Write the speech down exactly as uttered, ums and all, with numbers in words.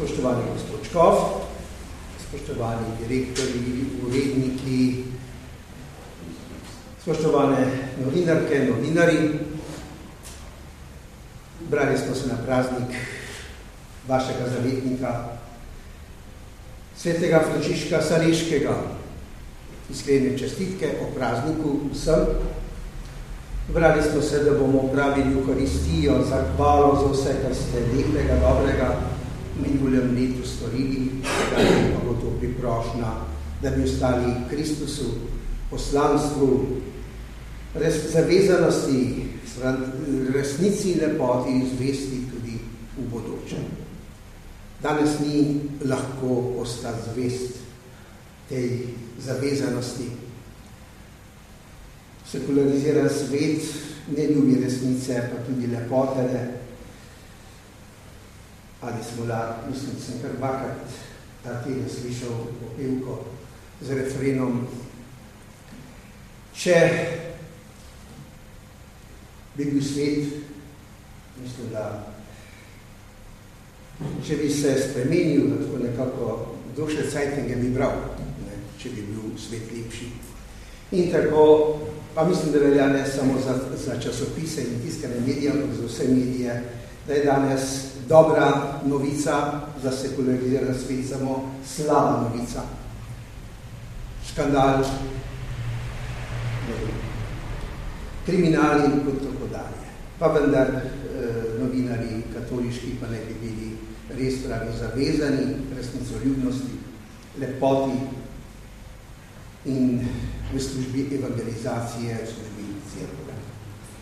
Spoštovani gospod Škof, spoštovani direktorji, uredniki, spoštovane novinarke, novinari, brali smo se na praznik vašega zavetnika, svetega Frančiška Saleškega. Iskrene čestitke o prazniku vsem. Brali smo se, da bomo upravili Euharistijo za hvalo za vse, kar ste lepega, dobrega v minulem letu storili, da pa bo to priprošnja, da bi ostali Kristusu, poslanstvu, res, zavezanosti, resnici in lepoti zvesti tudi v bodoče. Danes ni lahko ostati zvest tej zavezanosti. Sekulariziran svet ne ljubi resnice, pa tudi lepote. Ali smo la, mislim, sem kar dvakrat ta teden slišal popevko z refrenom: če bi bil svet, mislim, da če bi se spremenil, da tako nekako duše cajtnega bi bral, ne, če bi bil svet lepši. In tako, pa mislim, da velja ne samo za, za časopise in tiskane medije, ampak za vse medije, da je danes dobra novica za sekulariziran svet, samo slaba novica. Škandal, kriminal in kot tako dalje. Pa vendar eh, novinari katoliški pa ne bi bili res pravi zavezani resnicoljubnosti, lepoti in v službi evangelizacije, v službi cerkve.